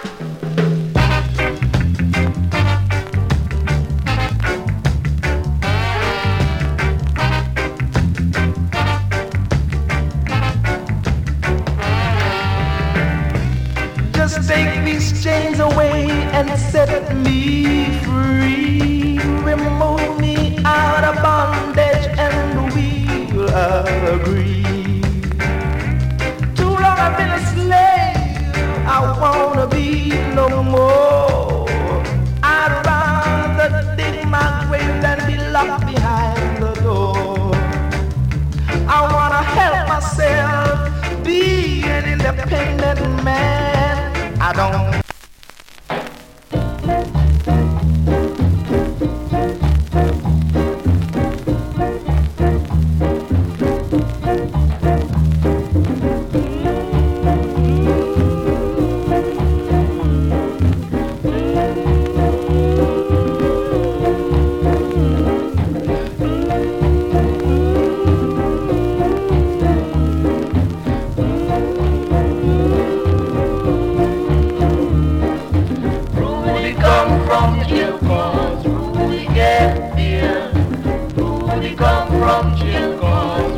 Just take these chains away and set me free. Remove me out of bondage and we'll agree. Too long I've been a slave, I wanna be no more. I'd rather dig my grave than be locked behind the door. I wanna help myself be an independent man. I don't Rudy come from Chilcot.